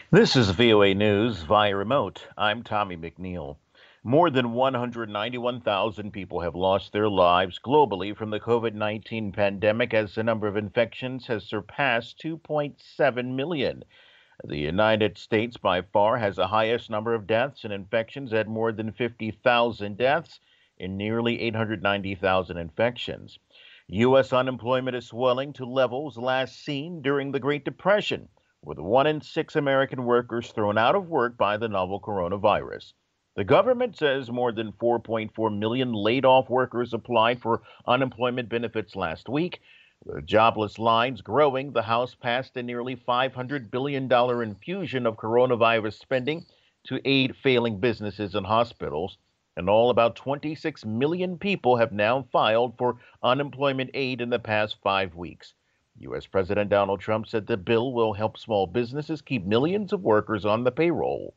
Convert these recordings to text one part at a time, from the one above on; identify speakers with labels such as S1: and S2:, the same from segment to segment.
S1: This is VOA News via remote. I'm Tommy McNeil. More than 191,000 people have lost their lives globally from the COVID-19 pandemic as the number of infections has surpassed 2.7 million. The United States by far has the highest number of deaths and infections at more than 50,000 deaths and nearly 890,000 infections. U.S. unemployment is swelling to levels last seen during the Great Depression, with 1 in 6 American workers thrown out of work by the novel coronavirus. The government says more than 4.4 million laid off workers applied for unemployment benefits last week. With jobless lines growing, the House passed a nearly $500 billion infusion of coronavirus spending to aid failing businesses and hospitals. And all about 26 million people have now filed for unemployment aid in the past 5 weeks. U.S. President Donald Trump said the bill will help small businesses keep millions of workers on the payroll.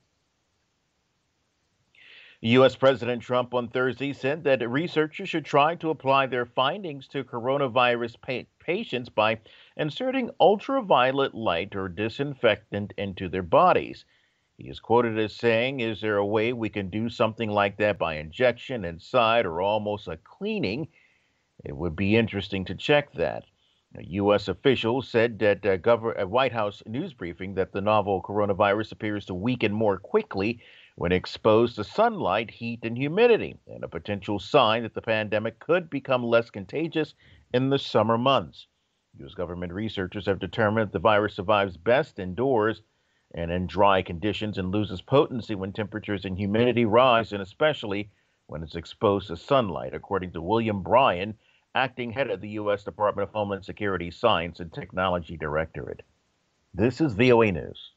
S1: U.S. President Trump on Thursday said that researchers should try to apply their findings to coronavirus patients by inserting ultraviolet light or disinfectant into their bodies. He is quoted as saying, "Is there a way we can do something like that by injection inside or almost a cleaning? It would be interesting to check that." U.S. officials said at a White House news briefing that the novel coronavirus appears to weaken more quickly when exposed to sunlight, heat, and humidity, and a potential sign that the pandemic could become less contagious in the summer months. U.S. government researchers have determined that the virus survives best indoors and in dry conditions and loses potency when temperatures and humidity rise, and especially when it's exposed to sunlight, according to William Bryan, acting head of the U.S. Department of Homeland Security Science and Technology Directorate. This is VOA News.